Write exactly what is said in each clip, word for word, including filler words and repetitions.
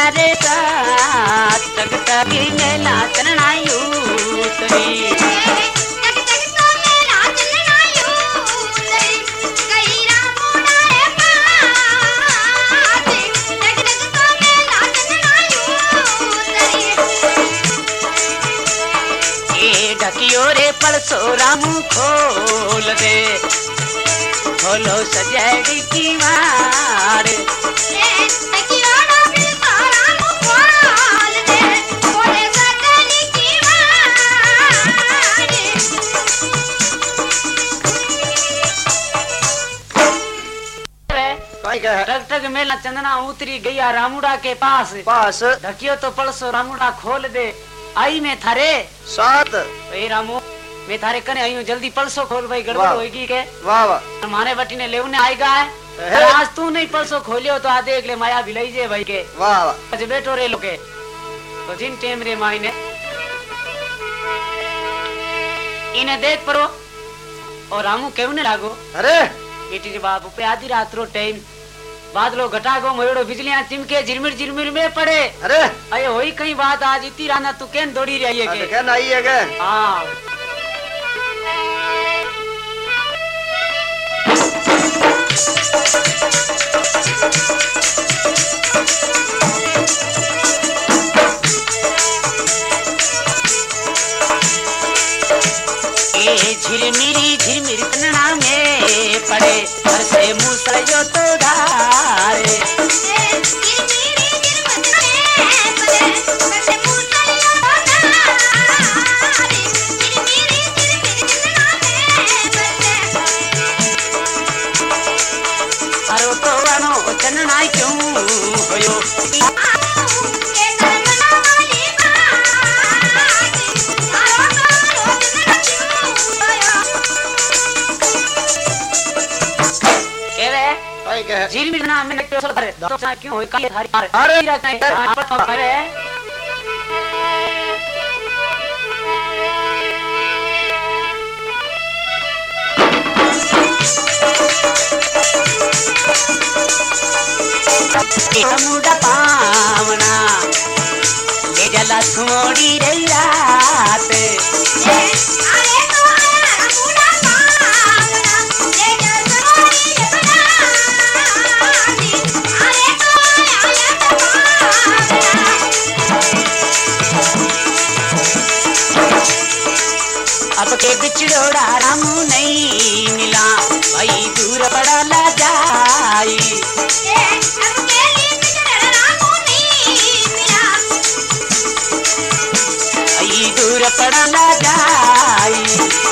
रे साथ टक टक मेला चलना यूतरी पलसो रामू खोल दे खोलो सजड़ी की मार टक टक मेला चंदना उतरी गया रामुड़ा के पास पास ढकियो तो पलसो रामुड़ा खोल दे आई में थारे साथ ए रामू मैं थारे कने आई हूँ जल्दी पलसो खोल भाई गड़बड़ होगी के वाह वाह हमारे बटी ने लेवने आएगा है आज तू नहीं पलसो खोलियो तो आ देख ले माया भिलाई जे भाई के वाह वाह आज बैठो रे लोके तो जिन टेम रे माई ने इन्हें देख परो और रामू केवने लागो अरे बेटी जी बाप पे आधी रात रो टाइम बादलो घटा गो मोड़ो बिजलियां चिमके झिरमिर झिरमिर में पड़े अरे अये होई कई बात आज इतनी राना तू केन दौड़ी रही है के केन आई है के हां ए झिरमिरी झिरमिर तन्ना में पड़े हर से मुसयो तो धारे अरो तो वानो चन्ना क्यों होयो झिरमिर ना में तो करे तो क्यों होई काले थारी अरे अरे मुड़ा पावना ले जला सोड़ी रे रात अब के बिछड़ोड़ा रामू नहीं मिला भाई दूर बड़ा ला जाई भाई दूर बड़ा ला जाई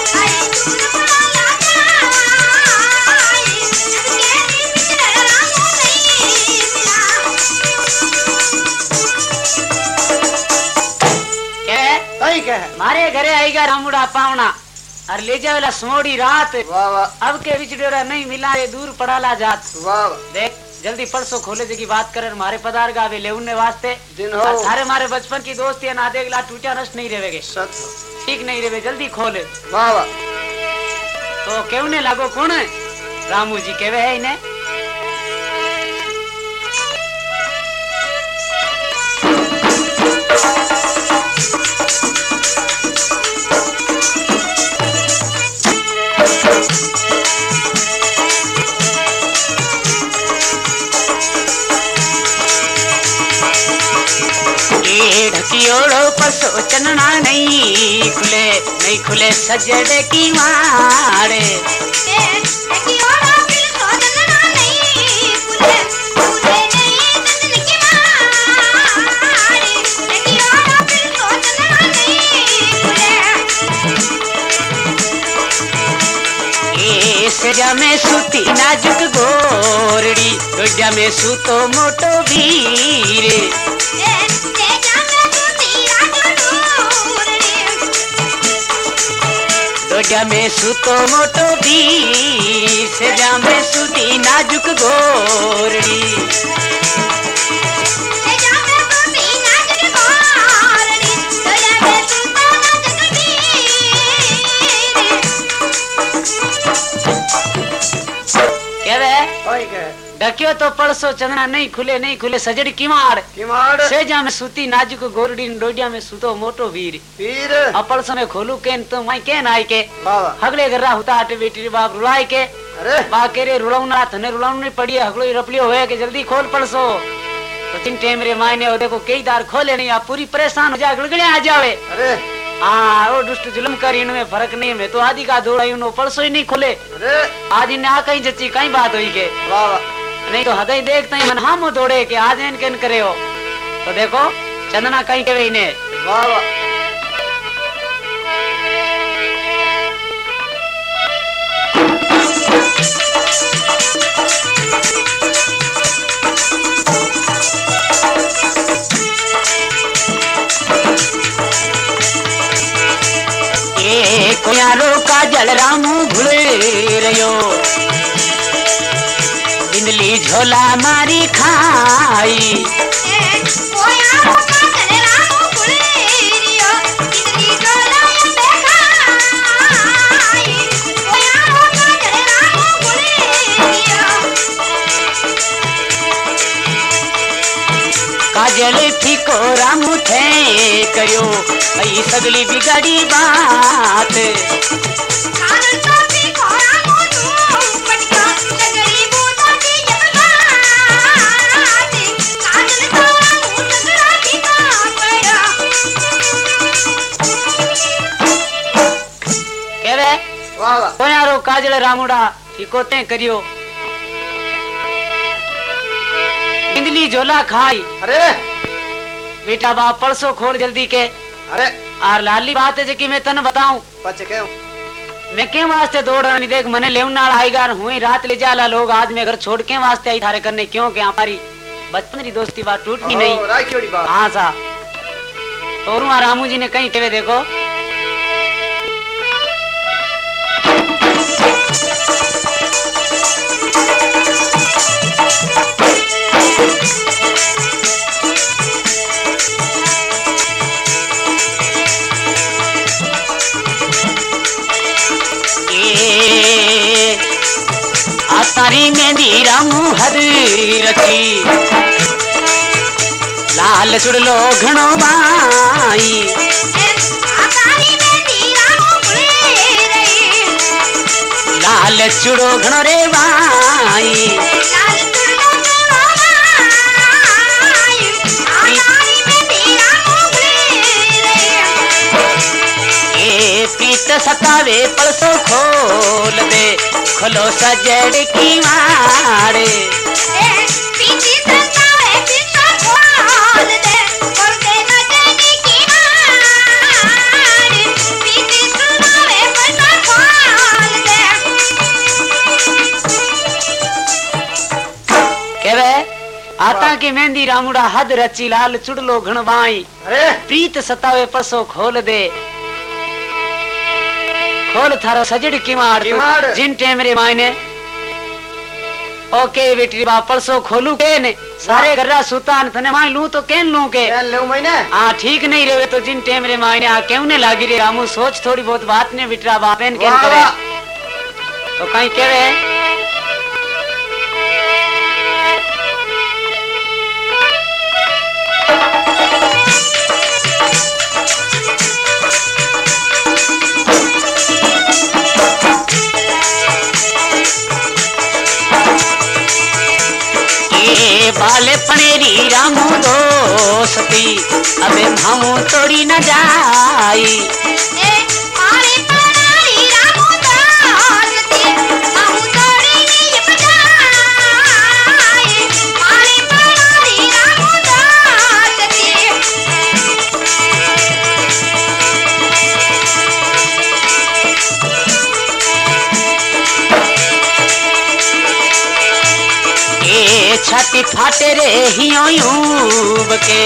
मारे घरे आएगा रामुड़ा पावना और ले जावेला सोड़ी रात वाह वाह अब के बिछड़ोरा नहीं मिला रे दूर पड़ाला जात वाह देख जल्दी परसों खोले जे की बात कर मारे पदार गावे ले उन्ने वास्ते दिन हो सारे मारे बचपन की दोस्ती है ना देख टूटा नष्ट नहीं रहेगे सच ठीक नहीं रहे जल्दी खोले वाह वाह तो केवने लागो कौन है रामू जी केवे है इन्हें ढकियोड़ो पसो चनना नहीं खुले नहीं खुले सजड़े की मारे सजा में सूती नाजुक गोरड़ी डोजा में सूतो मोटो वीरे डोजा में सूतो मोटो वीर सजा में सूती नाजुक गोरड़ी डक्यो तो पड़सो चंदना नहीं खुले नहीं खुले सजड़ किमाड़ किमाड़ सेजा में सूती नाजुक गोरडी डोडिया में सूतो मोटो वीर वीर अपड़सो में खोलू केन तो मैं केन आय के वाह हगले गरा हुता आटे बेटी बाप रुलाए के अरे बा केरे रुलाउना थने रुलाउन नहीं पड़ी हगलो रपलियो होया के जल्दी खोल पड़सो तो तीन टाइम रे मायने ओ देखो कई दार खोले नहीं आप पूरी परेशान हो जाए गड़गड़े आ जावे अरे हाँ वो दुष्ट जुल्म कर इनमें फर्क नहीं है तो आदि का दौड़ा इन परसों ही नहीं खुले अरे आज इन्हें आ कहीं जची कहीं बात हुई के वाह नहीं तो हदई देखते ही मन हम दौड़े के आज इन केन करे हो तो देखो चंदना कहीं के इन्हें वाह वाह कोयारो का जल रामू भूले रयो बिंदली झोला मारी खाई कोयारो का जल रामू भूले रयो बिंदली झोला खाई कोयारो का जल रामू भूले रयो काजल फीको रामू थे करियो आई सगली बिगाड़ी बात काजल तो फीको रामू तू पटका सगली बूता की जबात काजल तो रामू सगला फीका पड़ा केवे वाह वाह कोयारो काजल रामूड़ा फीको ते करियो बिंदली झोला खाई अरे बेटा बाप परसों खोल जल्दी के अरे और लाली बात है कि मैं तन बताऊं पच के मैं के वास्ते दौड़ रहा नहीं देख मने लेवन नाल आईगा हुई रात ले जाला लोग आज मैं घर छोड़ के वास्ते आई थारे करने क्यों के हमारी बचपन की दोस्ती बात टूटनी नहीं राखी वाली बात हाँ सा तो रामू जी ने कहीं कहे देखो तारी मेहंदी रामू हद रखी लाल सुड़लो घणो बाई लाल चुड़ो घणो रे बाई ए पीत सतावे पलसो खोल दे खोलो सजड़ की मारे पीती सतावे पीछा खोल दे खोल दे सजड़ की मारे पीती सतावे पीछा खोल दे केवे आता की मेहंदी रामुड़ा हद रची लाल चुड़लो घणबाई अरे प्रीत सतावे परसो खोल दे खोल थारो सजड़ किमाड़ किमाड़ जिन टेम रे मायने ओके बेटी बा परसो खोलू के ने सारे गर्रा सुतान तने माई लू तो केन लू के केन ले महीने हां ठीक नहीं रेवे तो जिन टेम रे मायने आ क्यों ने लागी रे रामू सोच थोड़ी बहुत बात ने बिटरा बापेन केन करे तो कहीं केवे बाले पनेरी रामू दोस्ती अबे मामू तोड़ी न जाई ए बाले पनेरी रामू दोस्ती मामू तोड़ी नहीं जाई बाले पनेरी रामू दोस्ती ए छाती फाटे रे हियो यूब के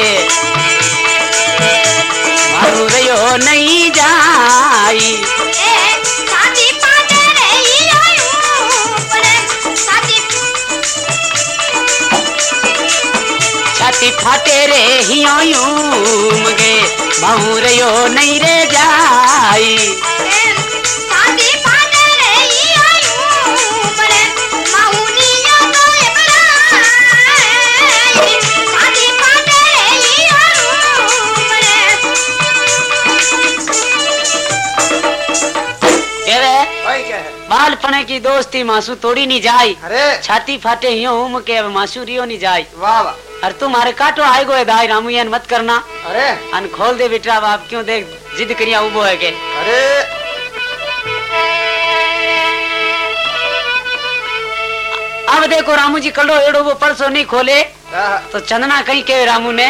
मारू रयो नहीं जाई ए छाती फाटे रे हियो यूब के छाती छाती फाटे रे हियो यूब के मारू रयो नहीं रे जाई छाती फाटे रे हियो यूब के मारू नियो तो की दोस्ती मासू तोड़ी नहीं जाए। अरे छाती फाटे हियो उम के अब मासू रियो नहीं जाए। वाह वाह। और तुम्हारे काटो आएगो है दाई रामू यान मत करना। अरे अन खोल दे बेटा बाप क्यों देख जिद करिया उबो है के। अरे अब देखो रामू जी कलो एड़ो वो परसों नहीं खोले हाँ। तो चंदना कहीं के रामू ने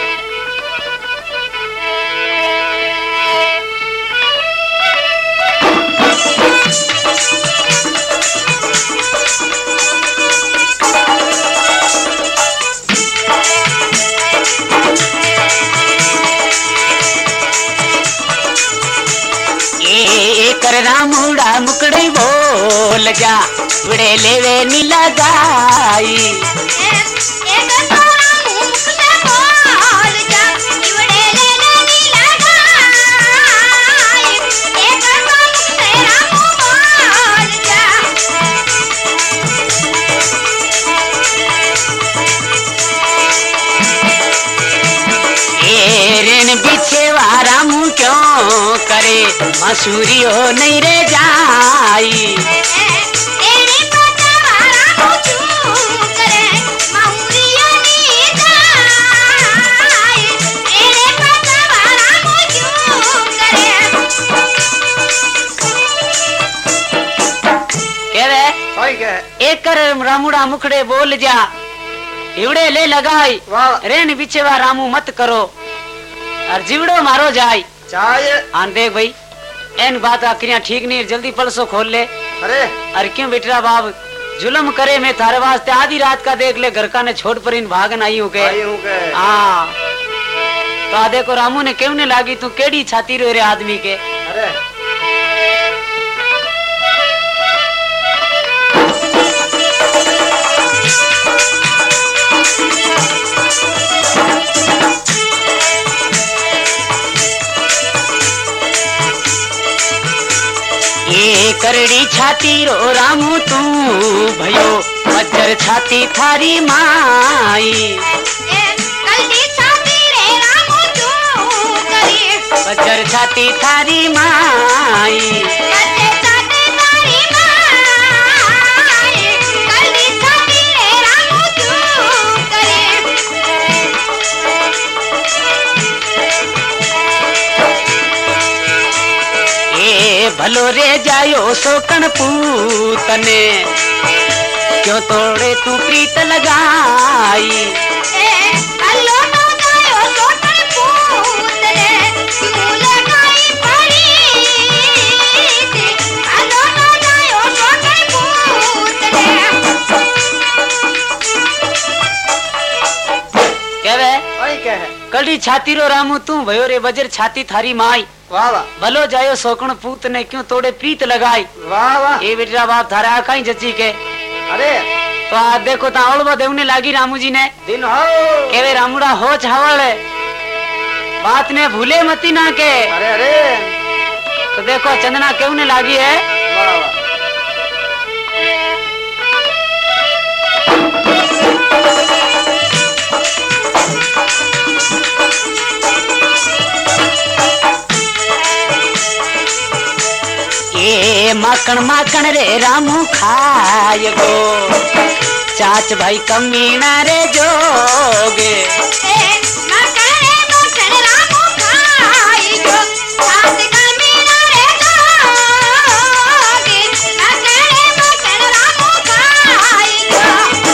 कर रामुड़ा मुकड़ी बोल जा उड़े लेवे नी लगाई। एक तो रामू मुकड़े बोल जा उड़े लेवे नी लगाई। एक तो मुकड़े रामू बोल जा। ए रेन पीछे रामू क्यों करे मसूरी हो नहीं रे जाई। तेरे पता रामू क्यों करे मसूरी हो नहीं जाई। तेरे पता रामू क्यों करे केवे सही के एक कर रामुड़ा मुखड़े बोल जा इवड़े ले लगाई। रेन बिछेवा रामू मत करो और जीवड़ो मारो जाई। चाहिए आन देख भाई एन बात आखिरियां ठीक नहीं जल्दी पलसो खोल ले। अरे अरे क्यों बेटा बाब जुलम करे मैं थारे वास्ते आधी रात का देख ले घर का ने छोड़ पर इन भागन आई हूँ के। हाँ तो आ देखो रामू ने क्यों ने लागी तू केड़ी छाती रो रे आदमी के। अरे ये करड़ी छाती रो रामू तू भयो मज्जर छाती थारी माई। करड़ी छाती रे रामू तू करी मज्जर छाती थारी माई। मज्जर छाती थारी माई करड़ी छाती रे रामू तू करी। भलो रे जायो सोकन पूतने क्यों तोड़े तू प्रीत लगाई। भलो तो जायो सोकन पूतने क्यों लगाई प्रीत। भलो तो जायो सोकन पूतने केवे सही के कड़ी छाती रो रामू तू भयो रे वजर छाती थारी माई। वाह वाह। भलो जायो सोकण पूत ने क्यों तोड़े प्रीत लगाई। वाह वाह। ये बेटा बाप थारा आका ही जची के। अरे तो आज देखो ता औलबा देवने लागी रामू जी ने दिन हो केवे रामुड़ा हो छावल बात ने भूले मती ना के। अरे अरे तो देखो चंदना क्यों ने लागी है। वाह वाह। ए माखन माखन रे रामू खाए गो चाच भाई कमीना रे जोगे। माखन रे माखन रामू खाए गो चाच कमीना रे जोगे। माखन रे माखन रामू खाए गो।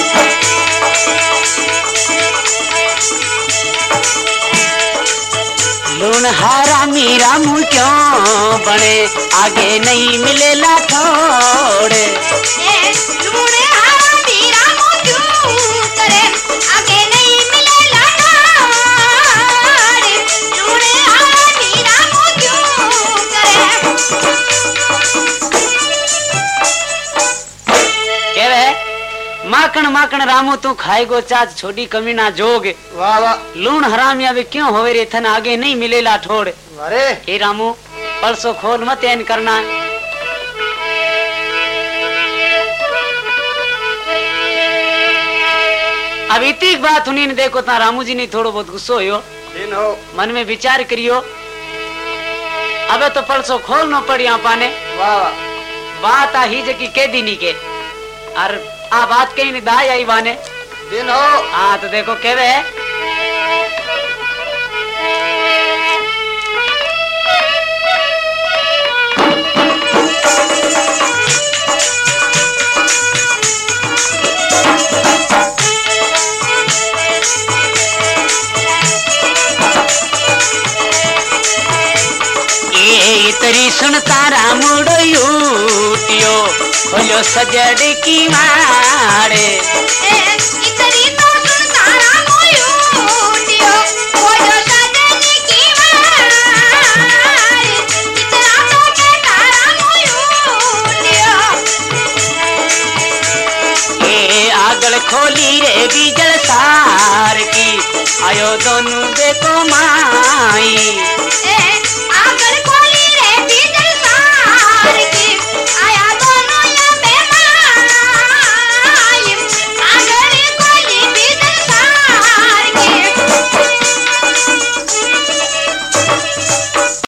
लून हरामी रामू क्यों बने आगे नहीं मिलेला थोड़े। लून हरामी रामू क्यों करे आगे नहीं मिलेला थोड़े। लून हरामी रामू क्यों करे केवे माखन माखन रामू तू खाएगो चाच छोड़ी कमीना जोग। वाह वाह। लूण हरामिया भी क्यों होवे रे थन आगे नहीं मिलेला ठोड़। अरे हे रामू परसों खोल मत एन करना। अब इतनी बात सुनी ने देखो ता रामू जी ने थोड़ो बहुत गुस्सो हो दिन हो मन में विचार करियो। अब तो परसों खोलनो पड़ी आपा ने। वाह वाह। बात ही जे की के दिनी के और आ बात कहीं दाई आई बाने दिन हो। हाँ तो देखो केवे तरी सुन तारा मुड़ो यूटियो खोलो सजड़ की मारे इतरी तो सुन तारा मुड़ो यूटियो खोलो सजड़ की मारे इतना तो के तारा मुड़ो ए आगल खोली रे बीजल सार की आयो दोनों देखो माई ए आगल